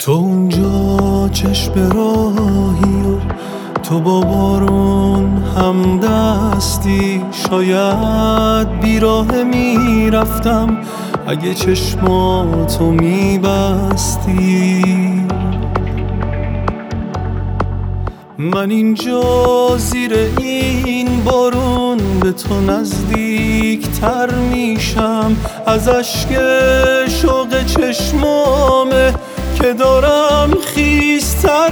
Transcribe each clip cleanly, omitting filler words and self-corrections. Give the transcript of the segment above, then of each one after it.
تو اونجا چشم راهی و تو با بارون هم دستی، شاید بیراه میرفتم اگه چشماتو میبستی. من اینجا زیر این بارون به تو نزدیک تر میشم، از اشک شوق چشمامه که دارم خیستر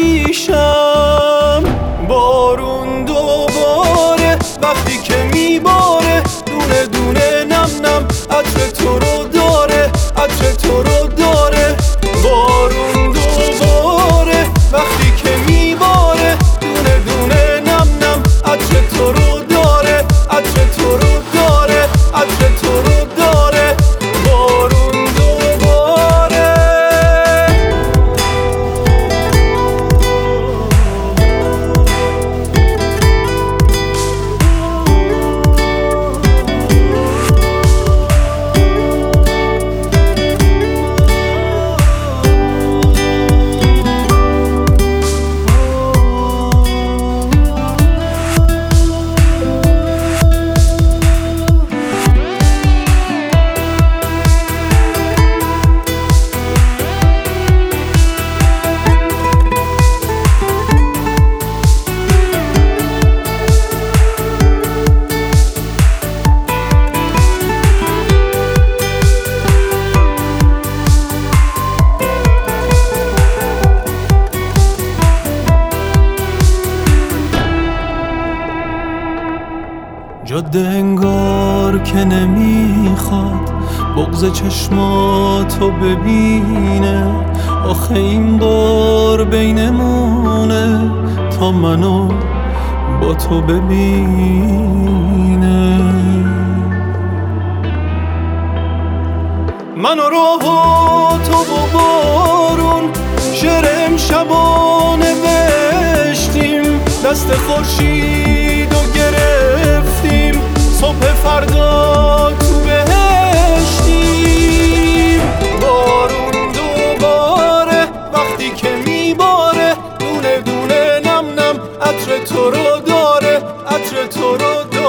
میشم. بارون دوباره وقتی که میباره، دونه دونه نم نم عطر تو رو داره، عطر تو رو داره. بارون دوباره وقتی که میباره، دونه دونه نم نم عطر تو رو داره، عطر تو رو داره، عطر تو رو داره. بارون دوباره. جاده انگار که نمیخواد بغض چشماتو ببینه، آخه این بار بینمونه تا منو با تو ببینه. من و راه و تو و بارون شعر امشبا نوشتیم، دست خورشید و گرفتیم، صبح فردا تو بهشتیم. بارون دوباره وقتی که میباره، دونه دونه نم نم عطر تو رو داره، عطر تو رو داره.